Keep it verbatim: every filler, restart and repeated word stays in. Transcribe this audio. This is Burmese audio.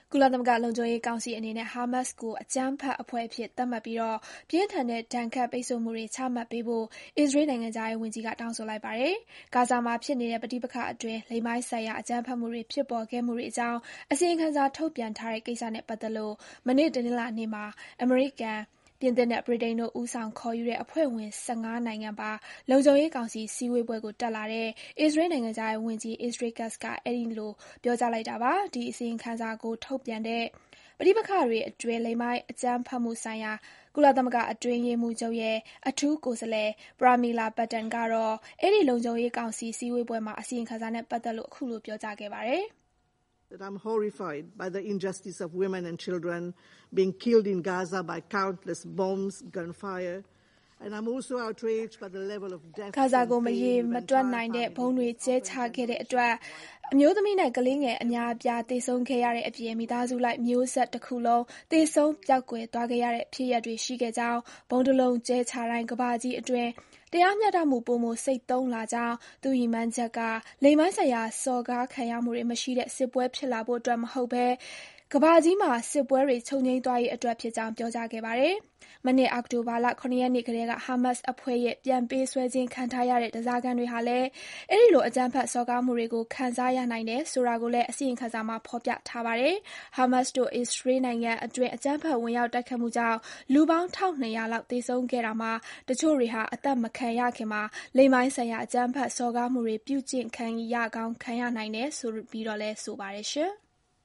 ကုလသမဂ္ဂလုံခြုံရေးကောင်စီအနေနဲ့ ဟာမတ်စ်ကိုအကြမ်းဖက်အဖွဲ့အဖြစ်သတ်မှတ်ပြီးပြင်းထန်တဲ့ဒဏ်ခတ်ပိတ်ဆို့မှုတွေချမှတ်ပေးဖို့အစ္စရေးနိုင်ငံခြားရေးဝန်ကြီးကတောင်းဆိုလိုက်ပါတယ်။ဂါဇာမှာဖြစ်နေတဲ့ပဋိပက္ခအတွင်းလိင်ပိုင်းဆိုင်ရာအကြမ်းဖက်မှုတွေဖြစ်ပေါ်ခဲ့မှုတွေအကြောင်းအစီရင်ခံစာထုတ်ပြန်ထားတဲ့ကိစ္စနဲ့ပတ်သက်လို့မနေ့တနင်္လာနေ့မှာအမေရိကန်ပြင်သစ်နဲ့ဗြိတိန်တို့ဦးဆောင်ခေါ်ယူတဲ့အဖွဲ့ဝင်၁၅နိုင်ငံပါလုံခြုံရေးကောင်စီစည်းဝေးပွဲကိုတက်လာတဲ့အစ္စရေးနိုင်ငံခြားရေးဝန်ကြီး Israel Katz ကအဲဒီလိုပြောကြားလိုက်တာပါ။ဒီအစီရင်ခံစာကိုထုတ်ပြန်တဲ့ပဋိပက္ခတွေအတွင်းလိင်ပိုင်းအကြမ်းဖက်မှုဆိုင်ရာကုလသမဂ္ဂအတွင်းရေးမှူးချုပ်ရဲ့အထူးကိုယ်စားလှယ် Pramila Patten ကတော့အဲဒီလုံခြုံရေးကောင်စီစည်းဝေးပွဲမှာအစီရင်ခံစာနဲ့ပတ်သက်လို့အခုလိုပြောကြားခဲ့ပါတယ်။ That I'm horrified by the injustice of women and children being killed in Gaza by countless bombs, gunfire, and I'm also outraged by the level of death. ဂါဇာကိုမရေမတွက်နိုင်တဲ့ဘုံတွေကျဲချခဲ့တဲ့အတွက်အမျိုးသမီးနဲ့ကလေးငယ်အများအပြားသေဆုံးခဲ့ရတဲ့အပြင်မိသားစုလိုက်မျိုးဆက်တစ်ခုလုံးသေဆုံးပျောက်ကွယ်သွားခဲ့ရတဲ့ဖြစ်ရပ်တွေရှိခဲ့ကြောင်းဘုံတလုံးကျဲချတိုင်းကမ္ဘာကြီးအတွင်းတရားမျှတမှုပိုမိုစိတ်သုံးလာကြောင်းသူရည်မှန်းချက်ကလိင်ပိုင်းဆိုင်ရာစော်ကားခံရမှုတွေမရှိတဲ့စစ်ပွဲဖြစ်လာဖို့အတွက်မဟုတ်ဘဲကမ္ဘာကြီးမှာစစ်ပွဲတွေချုပ်ငြိမ်းသွားရေးအတွက်ဖြစ်ကြောင်းပြောကြားခဲ့ပါတယ်။မနှစ်အောက်တိုဘာလခုနှစ်ရက်နေ့ကတည်းကဟာမတ်စ်အဖွဲ့ရဲ့ပြန်ပေးဆွဲခြင်းခံထားရတဲ့ဓားစာခံတွေဟာလည်းအဲဒီလိုအကြမ်းဖက်စော်ကားမှုတွေကိုခံစားရနိုင်တယ်ဆိုတာကိုလည်းအစီရင်ခံစာမှာဖော်ပြထားပါတယ်။ဟာမတ်စ်တို့အစ္စရေးနိုင်ငံအတွင်းအကြမ်းဖက်ဝင်ရောက်တိုက်ခတ်မှုကြောင့်လူပေါင်း၁၂၀၀လောက်သေဆုံးခဲ့တာမှာတချို့တွေဟာအသက်မခံရခင်မှာလိင်ပိုင်းဆိုင်ရာအကြမ်းဖက်စော်ကားမှုတွေပြုကျင့်ခံရကောင်းခံရနိုင်တယ်ဆိုပြီးတော့လည်းဆိုပါတယ်ရှင်။